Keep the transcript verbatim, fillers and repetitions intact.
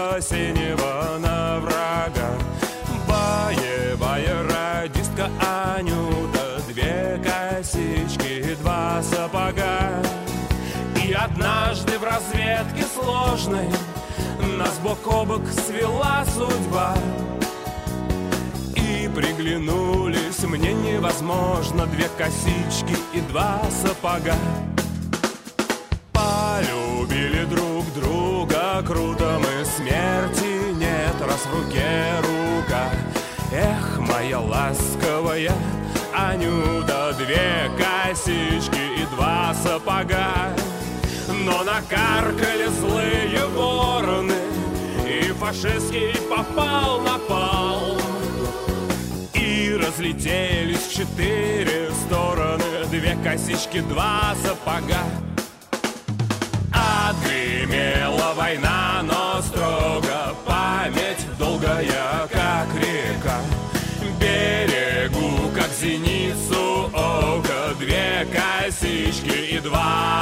ока синего на врага. Боевая радистка Анюта, две косички, два сапога. И однажды в разведке сложной нас бок о бок свела судьба. И приглянулись мне невозможно две косички и два сапога. Полюбили друг друга круто мы, смерти нет, раз в руке рука. Эх, моя ласковая Анюта, две косички и два сапога. Но накаркали злые вороны, и фашистский попал на пал. И разлетелись в четыре стороны две косички, два сапога. Отгремела война, но строго память долгая, как река. Берегу, как зеницу ока, две косички и два